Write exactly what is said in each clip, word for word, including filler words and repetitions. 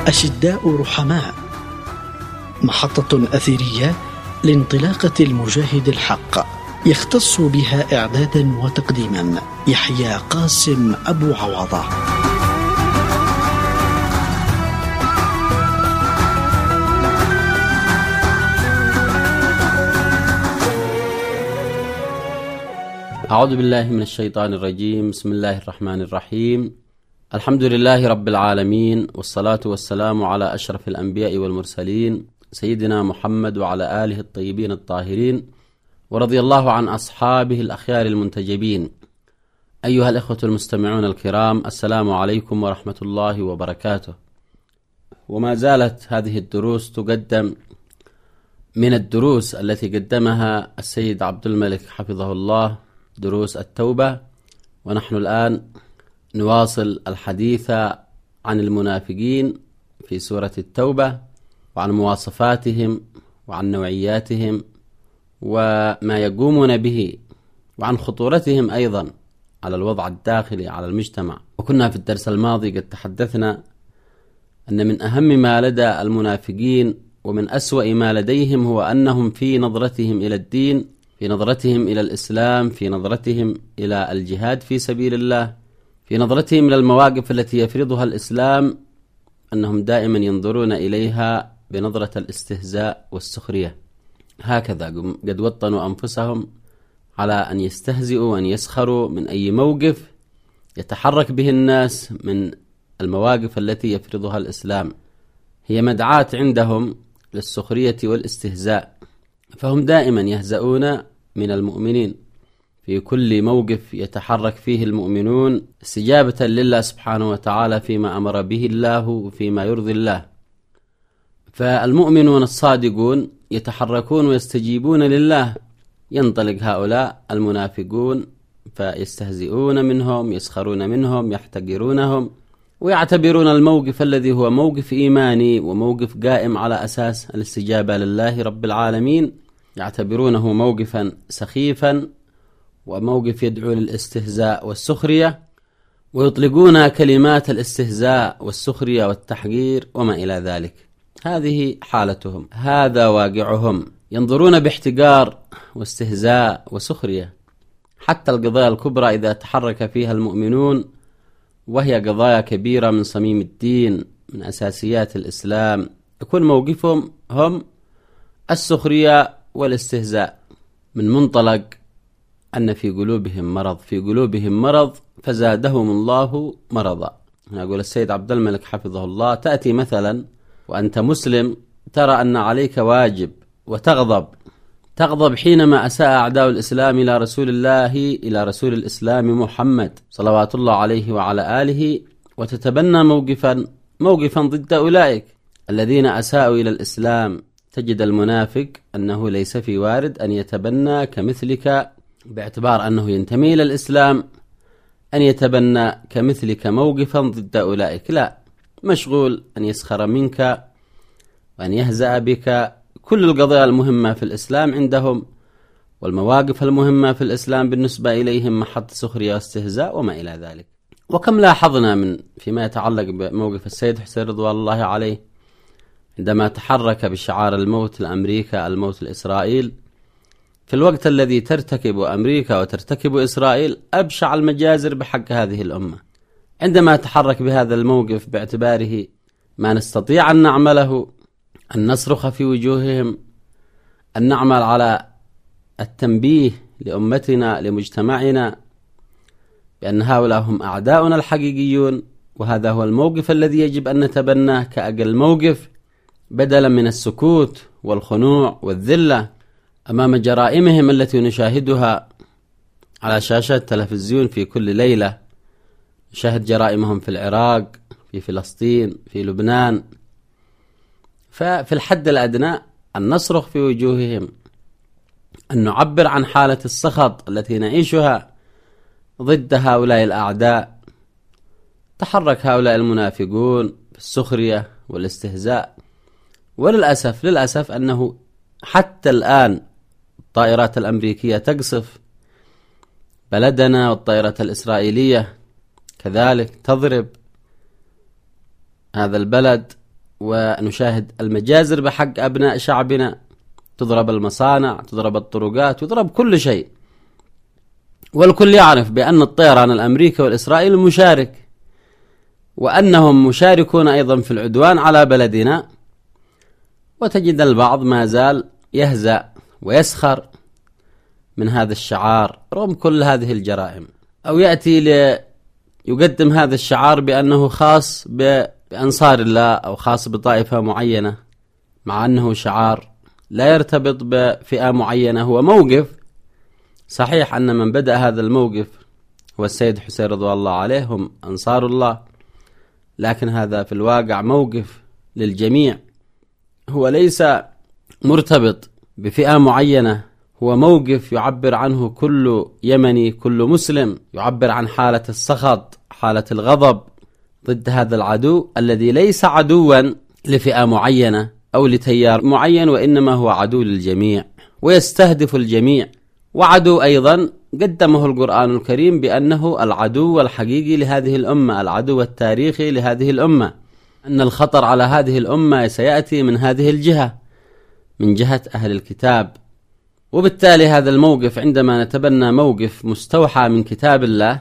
أشداء رحماء، محطة أثيرية لانطلاقة المجاهد الحق، يختص بها إعدادا وتقديما يحيى قاسم أبو عوضة. أعوذ بالله من الشيطان الرجيم. بسم الله الرحمن الرحيم. الحمد لله رب العالمين، والصلاة والسلام على أشرف الأنبياء والمرسلين سيدنا محمد وعلى آله الطيبين الطاهرين، ورضي الله عن أصحابه الأخيار المنتجبين. أيها الإخوة المستمعون الكرام، السلام عليكم ورحمة الله وبركاته. وما زالت هذه الدروس تقدم من الدروس التي قدمها السيد عبد الملك حفظه الله، دروس التوبة، ونحن الآن نواصل الحديث عن المنافقين في سورة التوبة، وعن مواصفاتهم وعن نوعياتهم وما يقومون به، وعن خطورتهم أيضا على الوضع الداخلي على المجتمع. وكنا في الدرس الماضي قد تحدثنا أن من أهم ما لدى المنافقين ومن أسوأ ما لديهم هو أنهم في نظرتهم إلى الدين، في نظرتهم إلى الإسلام، في نظرتهم إلى الجهاد في سبيل الله، في نظرتهم إلى المواقف التي يفرضها الإسلام، أنهم دائما ينظرون إليها بنظرة الاستهزاء والسخرية. هكذا قد وطنوا أنفسهم على أن يستهزئوا وأن يسخروا من أي موقف يتحرك به الناس من المواقف التي يفرضها الإسلام. هي مدعاة عندهم للسخرية والاستهزاء، فهم دائما يهزؤون من المؤمنين في كل موقف يتحرك فيه المؤمنون استجابة لله سبحانه وتعالى فيما أمر به الله وفيما يرضي الله. فالمؤمنون الصادقون يتحركون ويستجيبون لله. ينطلق هؤلاء المنافقون فيستهزئون منهم، يسخرون منهم، يحتقرونهم، ويعتبرون الموقف الذي هو موقف إيماني وموقف قائم على أساس الاستجابة لله رب العالمين، يعتبرونه موقفا سخيفا وموقف يدعو للاستهزاء والسخرية، ويطلقون كلمات الاستهزاء والسخرية والتحقير وما إلى ذلك. هذه حالتهم، هذا واقعهم، ينظرون باحتقار واستهزاء وسخرية. حتى القضايا الكبرى إذا تحرك فيها المؤمنون وهي قضايا كبيرة من صميم الدين، من أساسيات الإسلام، يكون موقفهم هم السخرية والاستهزاء، من منطلق أن في قلوبهم مرض، في قلوبهم مرض فزادهم الله مرضا. هنا أقول السيد عبد الملك حفظه الله: تأتي مثلا وأنت مسلم ترى أن عليك واجب وتغضب، تغضب حينما أساء أعداء الإسلام إلى رسول الله، إلى رسول الإسلام محمد صلوات الله عليه وعلى آله، وتتبنى موقفا موقفا ضد أولئك الذين أساءوا إلى الإسلام. تجد المنافق أنه ليس في وارد أن يتبنى كمثلك، باعتبار أنه ينتمي إلى الإسلام، أن يتبنى كمثلك موقفا ضد أولئك، لا، مشغول أن يسخر منك وأن يهزأ بك. كل القضايا المهمة في الإسلام عندهم والمواقف المهمة في الإسلام بالنسبة إليهم محط سخرية واستهزاء وما إلى ذلك. وكم لاحظنا من فيما يتعلق بموقف السيد حسين رضوان الله عليه عندما تحرك بشعار الموت لأمريكا، الموت لإسرائيل، في الوقت الذي ترتكب أمريكا وترتكب إسرائيل أبشع المجازر بحق هذه الأمة. عندما تحرك بهذا الموقف باعتباره ما نستطيع أن نعمله، أن نصرخ في وجوههم، أن نعمل على التنبيه لأمتنا لمجتمعنا بأن هؤلاء هم أعداؤنا الحقيقيون، وهذا هو الموقف الذي يجب أن نتبناه كأقل موقف، بدلا من السكوت والخنوع والذلة أمام جرائمهم التي نشاهدها على شاشة التلفزيون في كل ليلة. نشاهد جرائمهم في العراق، في فلسطين، في لبنان. ففي الحد الأدنى أن نصرخ في وجوههم، أن نعبر عن حالة السخط التي نعيشها ضد هؤلاء الأعداء. تحرك هؤلاء المنافقون بالسخرية والاستهزاء، وللأسف للأسف أنه حتى الآن الطائرات الأمريكية تقصف بلدنا، والطائرات الإسرائيلية كذلك تضرب هذا البلد ونشاهد المجازر بحق أبناء شعبنا، تضرب المصانع، تضرب الطرقات، تضرب كل شيء، والكل يعرف بأن الطيران الأمريكي والإسرائيلي مشارك، وأنهم مشاركون أيضا في العدوان على بلدنا. وتجد البعض ما زال يهزأ ويسخر من هذا الشعار رغم كل هذه الجرائم، أو يأتي ليقدم هذا الشعار بأنه خاص بأنصار الله أو خاص بطائفة معينة، مع أنه شعار لا يرتبط بفئة معينة، هو موقف. صحيح أن من بدأ هذا الموقف هو السيد حسين رضوان الله عليه، هم أنصار الله، لكن هذا في الواقع موقف للجميع، هو ليس مرتبط بفئة معينة، هو موقف يعبر عنه كل يمني، كل مسلم، يعبر عن حالة السخط، حالة الغضب ضد هذا العدو الذي ليس عدوا لفئة معينة أو لتيار معين، وإنما هو عدو للجميع ويستهدف الجميع، وعدو أيضا قدمه القرآن الكريم بأنه العدو الحقيقي لهذه الأمة، العدو التاريخي لهذه الأمة، أن الخطر على هذه الأمة سيأتي من هذه الجهة، من جهة أهل الكتاب. وبالتالي هذا الموقف عندما نتبنى موقف مستوحى من كتاب الله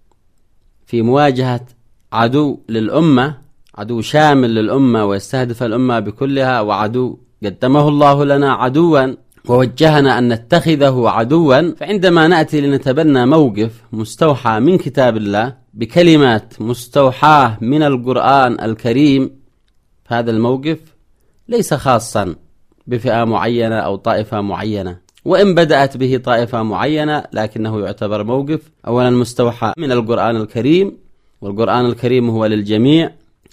في مواجهة عدو للأمة، عدو شامل للأمة ويستهدف الأمة بكلها، وعدو قدمه الله لنا عدوا ووجهنا أن نتخذه عدوا، فعندما نأتي لنتبنى موقف مستوحى من كتاب الله بكلمات مستوحاة من القرآن الكريم، فهذا الموقف ليس خاصا بفئة معينة أو طائفة معينة، وإن بدأت به طائفة معينة لكنه يعتبر موقف أولا مستوحى من القرآن الكريم، والقرآن الكريم هو للجميع،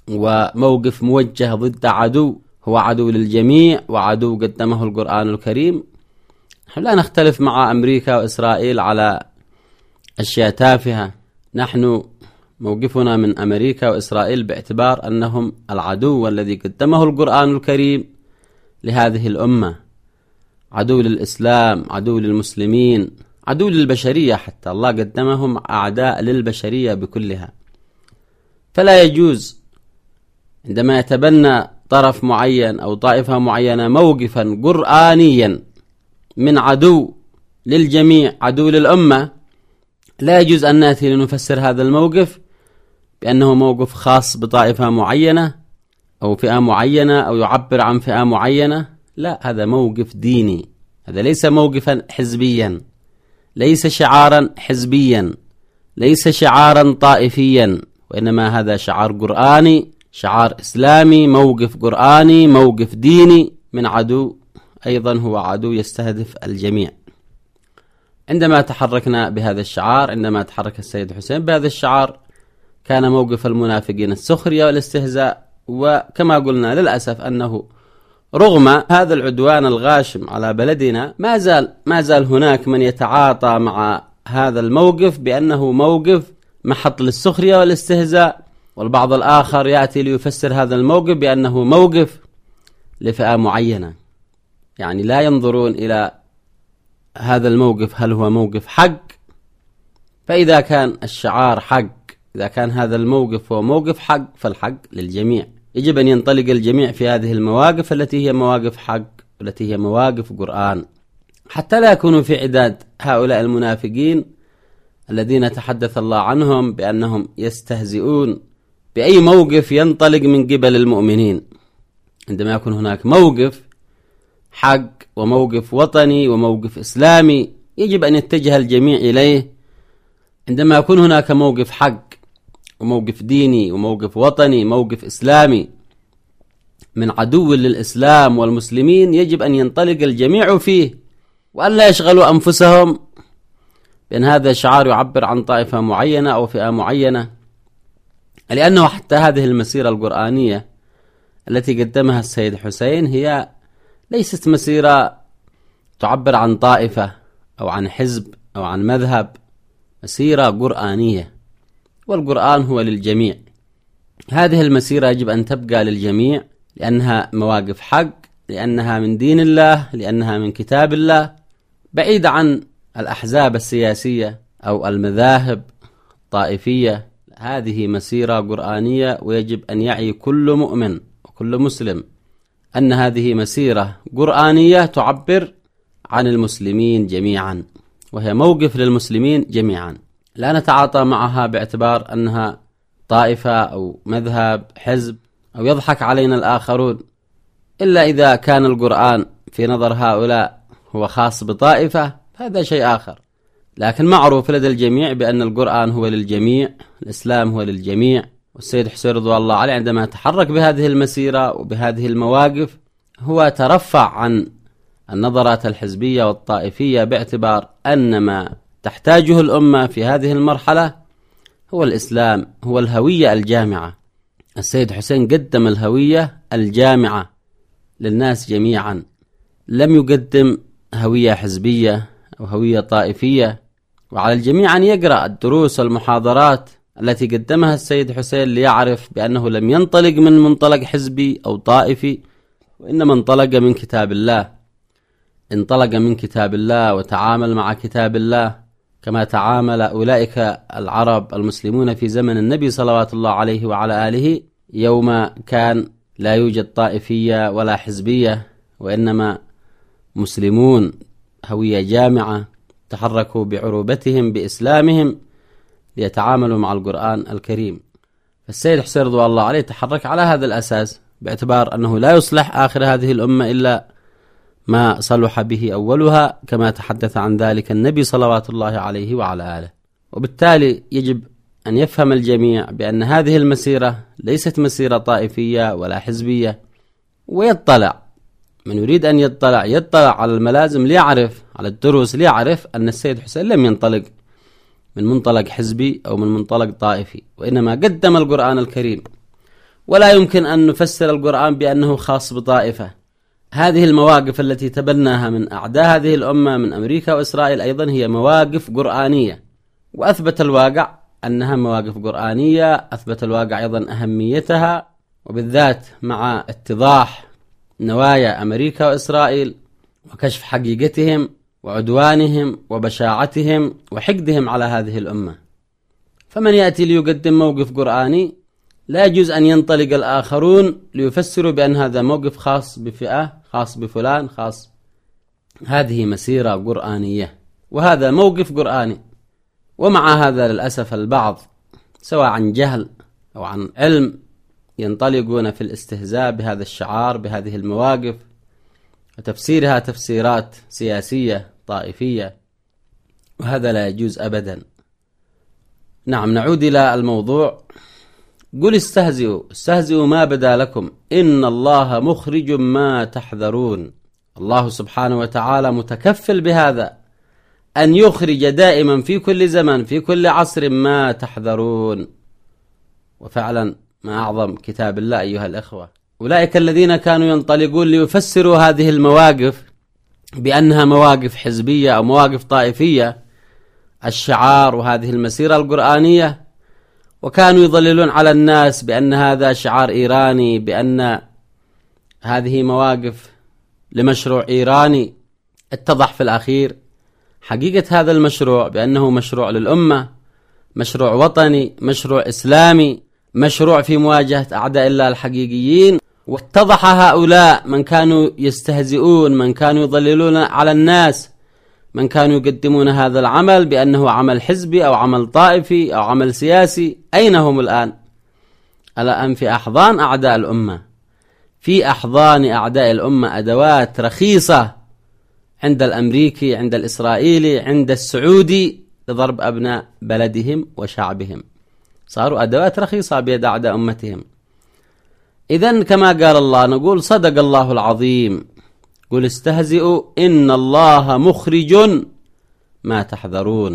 وموقف موجه ضد عدو هو عدو للجميع وعدو قدمه القرآن الكريم. نحن لا نختلف مع أمريكا وإسرائيل على أشياء تافهة، نحن موقفنا من أمريكا وإسرائيل باعتبار أنهم العدو الذي قدمه القرآن الكريم لهذه الأمة، عدو للإسلام، عدو للمسلمين، عدو للبشرية، حتى الله قدمهم أعداء للبشرية بكلها. فلا يجوز عندما يتبنى طرف معين أو طائفة معينة موقفا قرآنيا من عدو للجميع، عدو للأمة، لا يجوز أن نأتي لنفسر هذا الموقف بأنه موقف خاص بطائفة معينة أو فئة معينة أو يعبر عن فئة معينة. لا، هذا موقف ديني، هذا ليس موقفا حزبيا، ليس شعارا حزبيا، ليس شعارا طائفيا، وإنما هذا شعار قرآني، شعار إسلامي، موقف قرآني، موقف ديني من عدو أيضا هو عدو يستهدف الجميع. عندما تحركنا بهذا الشعار، عندما تحرك السيد حسين بهذا الشعار، كان موقف المنافقين السخرية والاستهزاء. وكما قلنا للأسف أنه رغم هذا العدوان الغاشم على بلدنا ما زال ما زال هناك من يتعاطى مع هذا الموقف بأنه موقف محط للسخرية والاستهزاء، والبعض الآخر يأتي ليفسر هذا الموقف بأنه موقف لفئة معينة، يعني لا ينظرون إلى هذا الموقف هل هو موقف حق. فإذا كان الشعار حق، إذا كان هذا الموقف هو موقف حق، فالحق للجميع، يجب أن ينطلق الجميع في هذه المواقف التي هي مواقف حق، والتي هي مواقف قرآن، حتى لا يكونوا في عداد هؤلاء المنافقين الذين تحدث الله عنهم بأنهم يستهزئون بأي موقف ينطلق من قبل المؤمنين. عندما يكون هناك موقف حق وموقف وطني وموقف إسلامي يجب أن يتجه الجميع إليه. عندما يكون هناك موقف حق وموقف ديني وموقف وطني، موقف إسلامي من عدو للإسلام والمسلمين، يجب أن ينطلق الجميع فيه، وأن لا يشغلوا أنفسهم بأن هذا شعار يعبر عن طائفة معينة أو فئة معينة، لأنه حتى هذه المسيرة القرآنية التي قدمها السيد حسين هي ليست مسيرة تعبر عن طائفة أو عن حزب أو عن مذهب، مسيرة قرآنية، والقرآن هو للجميع. هذه المسيرة يجب أن تبقى للجميع، لأنها مواقف حق، لأنها من دين الله، لأنها من كتاب الله، بعيد عن الأحزاب السياسية أو المذاهب الطائفية. هذه مسيرة قرآنية، ويجب أن يعي كل مؤمن كل مسلم أن هذه مسيرة قرآنية تعبر عن المسلمين جميعا، وهي موقف للمسلمين جميعا، لا نتعاطى معها باعتبار أنها طائفة أو مذهب حزب أو يضحك علينا الآخرون، إلا إذا كان القرآن في نظر هؤلاء هو خاص بطائفة هذا شيء آخر. لكن معروف لدى الجميع بأن القرآن هو للجميع، الإسلام هو للجميع. والسيد حسين رضوان الله عليه عندما تحرك بهذه المسيرة وبهذه المواقف هو ترفع عن النظرات الحزبية والطائفية، باعتبار أن ما تحتاجه الأمة في هذه المرحلة هو الإسلام، هو الهوية الجامعة. السيد حسين قدم الهوية الجامعة للناس جميعا، لم يقدم هوية حزبية أو هوية طائفية. وعلى الجميع أن يقرأ الدروس والمحاضرات التي قدمها السيد حسين ليعرف بأنه لم ينطلق من منطلق حزبي أو طائفي، وإنما انطلق من كتاب الله، انطلق من كتاب الله وتعامل مع كتاب الله كما تعامل أولئك العرب المسلمون في زمن النبي صلوات الله عليه وعلى آله، يوم كان لا يوجد طائفية ولا حزبية، وإنما مسلمون هوية جامعة تحركوا بعروبتهم بإسلامهم ليتعاملوا مع القرآن الكريم. فالسيد حسين رضوان الله عليه تحرك على هذا الأساس، باعتبار أنه لا يصلح آخر هذه الأمة إلا ما صلح به أولها، كما تحدث عن ذلك النبي صلوات الله عليه وعلى آله. وبالتالي يجب أن يفهم الجميع بأن هذه المسيرة ليست مسيرة طائفية ولا حزبية، ويطلع من يريد أن يطلع يطلع على الملازم ليعرف، على الدروس ليعرف أن السيد حسين لم ينطلق من منطلق حزبي أو من منطلق طائفي، وإنما قدم القرآن الكريم. ولا يمكن أن نفسر القرآن بأنه خاص بطائفة. هذه المواقف التي تبناها من أعداء هذه الأمة من أمريكا وإسرائيل أيضا هي مواقف قرآنية، وأثبت الواقع أنها مواقف قرآنية، أثبت الواقع أيضا أهميتها، وبالذات مع اتضاح نوايا أمريكا وإسرائيل وكشف حقيقتهم وعدوانهم وبشاعتهم وحقدهم على هذه الأمة. فمن يأتي ليقدم موقف قرآني لا يجوز أن ينطلق الآخرون ليفسروا بأن هذا موقف خاص بفئة، خاص بفلان، خاص. هذه مسيرة قرآنية وهذا موقف قرآني. ومع هذا للأسف البعض سواء عن جهل أو عن علم ينطلقون في الاستهزاء بهذا الشعار، بهذه المواقف، وتفسيرها تفسيرات سياسية طائفية، وهذا لا يجوز أبدا. نعم، نعود إلى الموضوع. قل استهزئوا استهزئوا ما بدا لكم إن الله مخرج ما تحذرون. الله سبحانه وتعالى متكفل بهذا، أن يخرج دائما في كل زمن في كل عصر ما تحذرون. وفعلا ما أعظم كتاب الله أيها الأخوة. أولئك الذين كانوا ينطلقون ليفسروا هذه المواقف بأنها مواقف حزبية أو مواقف طائفية، الشعار وهذه المسيرة القرآنية، وكانوا يضللون على الناس بأن هذا شعار إيراني، بأن هذه مواقف لمشروع إيراني. اتضح في الأخير حقيقة هذا المشروع بأنه مشروع للأمة، مشروع وطني، مشروع إسلامي، مشروع في مواجهة أعداء الله الحقيقيين. واتضح هؤلاء من كانوا يستهزئون، من كانوا يضللون على الناس، من كانوا يقدمون هذا العمل بأنه عمل حزبي أو عمل طائفي أو عمل سياسي، أين هم الآن؟ الآن في أحضان أعداء الأمة، في أحضان أعداء الأمة أدوات رخيصة عند الأمريكي، عند الإسرائيلي، عند السعودي لضرب أبناء بلدهم وشعبهم. صاروا أدوات رخيصة بيد أعداء أمتهم. إذن كما قال الله نقول صدق الله العظيم. قل استهزئوا إن الله مخرج ما تحذرون.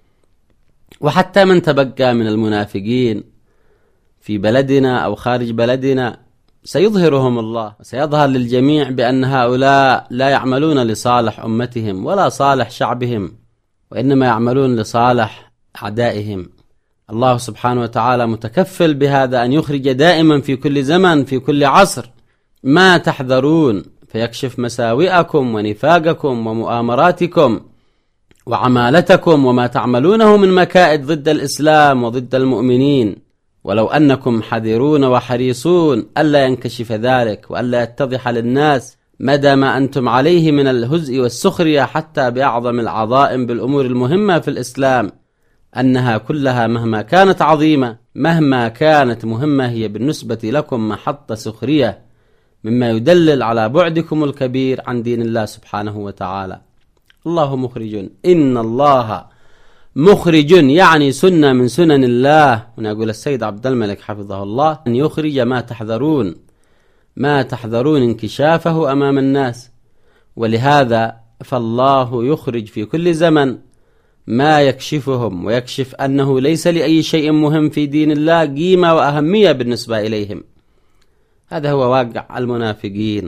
وحتى من تبقى من المنافقين في بلدنا أو خارج بلدنا سيظهرهم الله، سيظهر للجميع بأن هؤلاء لا يعملون لصالح أمتهم ولا صالح شعبهم، وإنما يعملون لصالح أعدائهم. الله سبحانه وتعالى متكفل بهذا، أن يخرج دائما في كل زمن في كل عصر ما تحذرون، فيكشف مساوئكم ونفاقكم ومؤامراتكم وعمالتكم وما تعملونه من مكائد ضد الإسلام وضد المؤمنين ولو أنكم حذرون وحريصون ألا ينكشف ذلك وألا يتضح للناس مدى ما أنتم عليه من الهزء والسخرية حتى بأعظم العظائم بالأمور المهمة في الإسلام، أنها كلها مهما كانت عظيمة مهما كانت مهمة هي بالنسبة لكم محط سخرية، مما يدلل على بعدكم الكبير عن دين الله سبحانه وتعالى. الله مخرج، إن الله مخرج يعني سنة من سنن الله. ونقول السيد عبد الملك حفظه الله أن يخرج ما تحذرون ما تحذرون انكشافه أمام الناس، ولهذا فالله يخرج في كل زمن ما يكشفهم ويكشف أنه ليس لأي شيء مهم في دين الله قيمة وأهمية بالنسبة إليهم. هذا هو واقع المنافقين.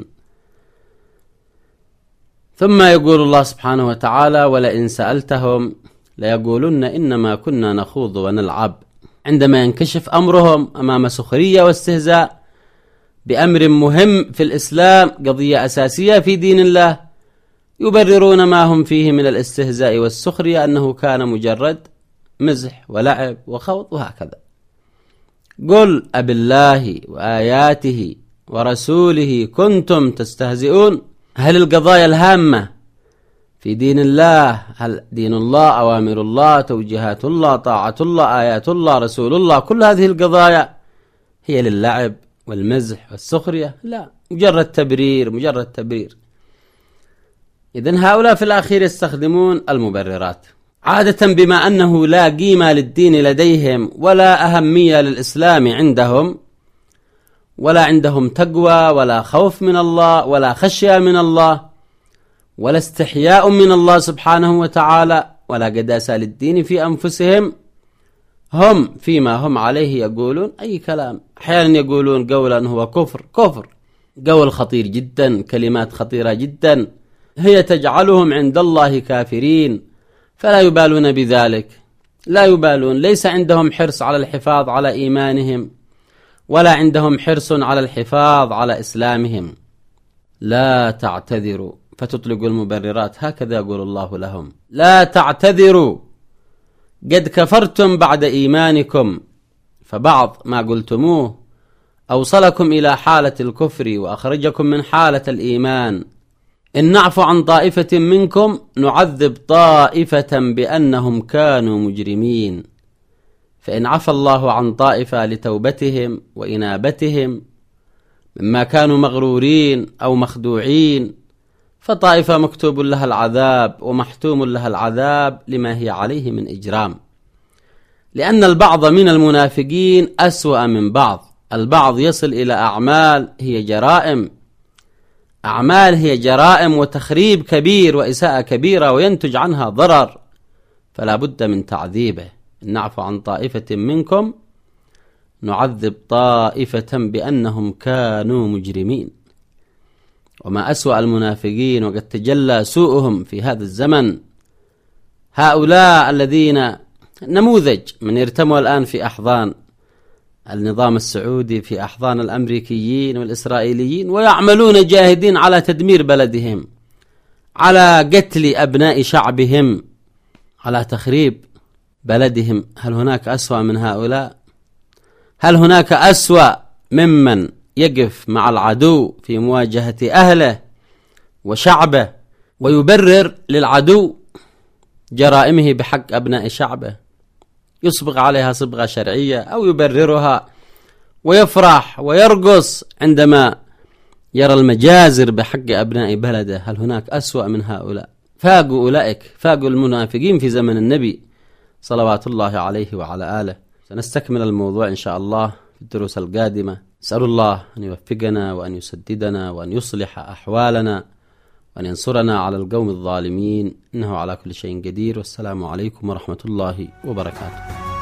ثم يقول الله سبحانه وتعالى: ولئن سألتهم ليقولن إنما كنا نخوض ونلعب. عندما ينكشف أمرهم أمام سخرية واستهزاء بأمر مهم في الإسلام، قضية أساسية في دين الله، يبررون ما هم فيه من الاستهزاء والسخرية أنه كان مجرد مزح ولعب وخوض وهكذا. قل أبالله وآياته ورسوله كنتم تستهزئون. هل القضايا الهامة في دين الله، هل دين الله، أوامر الله، توجيهات الله، طاعة الله، آيات الله، رسول الله، كل هذه القضايا هي للعب والمزح والسخرية؟ لا، مجرد تبرير مجرد تبرير. إذن هؤلاء في الأخير يستخدمون المبررات عادة، بما أنه لا قيمة للدين لديهم ولا أهمية للإسلام عندهم، ولا عندهم تقوى ولا خوف من الله ولا خشية من الله ولا استحياء من الله سبحانه وتعالى ولا قداسة للدين في أنفسهم، هم فيما هم عليه يقولون أي كلام. أحيانا يقولون قولا هو كفر كفر قول خطير جدا، كلمات خطيرة جدا هي تجعلهم عند الله كافرين، فلا يبالون بذلك، لا يبالون. ليس عندهم حرص على الحفاظ على إيمانهم ولا عندهم حرص على الحفاظ على إسلامهم. لا تعتذروا فتطلقوا المبررات، هكذا يقول الله لهم: لا تعتذروا قد كفرتم بعد إيمانكم. فبعض ما قلتموه أوصلكم إلى حالة الكفر وأخرجكم من حالة الإيمان. إن نعفو عن طائفة منكم نعذب طائفة بأنهم كانوا مجرمين. فإن عفى الله عن طائفة لتوبتهم وإنابتهم مما كانوا مغرورين أو مخدوعين، فطائفة مكتوب لها العذاب ومحتوم لها العذاب لما هي عليه من إجرام. لأن البعض من المنافقين أسوأ من بعض، البعض يصل إلى أعمال هي جرائم أعمال هي جرائم وتخريب كبير وإساءة كبيرة وينتج عنها ضرر، فلا بد من تعذيبه. نعفو عن طائفة منكم نعذب طائفة بأنهم كانوا مجرمين. وما أسوأ المنافقين وقد تجلى سوءهم في هذا الزمن، هؤلاء الذين نموذج من يرتموا الآن في أحضان النظام السعودي، في أحضان الأمريكيين والإسرائيليين، ويعملون جاهدين على تدمير بلدهم، على قتل أبناء شعبهم، على تخريب بلدهم. هل هناك أسوأ من هؤلاء؟ هل هناك أسوأ ممن يقف مع العدو في مواجهة أهله وشعبه ويبرر للعدو جرائمه بحق أبناء شعبه، يصبغ عليها صبغة شرعية أو يبررها ويفرح ويرقص عندما يرى المجازر بحق أبناء بلده؟ هل هناك أسوأ من هؤلاء؟ فاقوا أولئك، فاقوا المنافقين في زمن النبي صلوات الله عليه وعلى آله. سنستكمل الموضوع إن شاء الله في الدروس القادمة. أسأل الله أن يوفقنا وأن يسددنا وأن يصلح أحوالنا وأن ينصرنا على القوم الظالمين، إنه على كل شيء قدير. والسلام عليكم ورحمة الله وبركاته.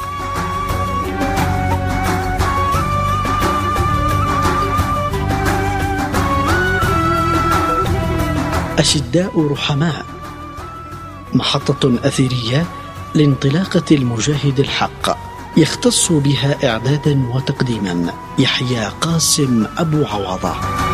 أشداء رحماء، محطة أثرية لانطلاقة المجاهد الحق، يختص بها إعدادا وتقديما يحيى قاسم أبو عوضة.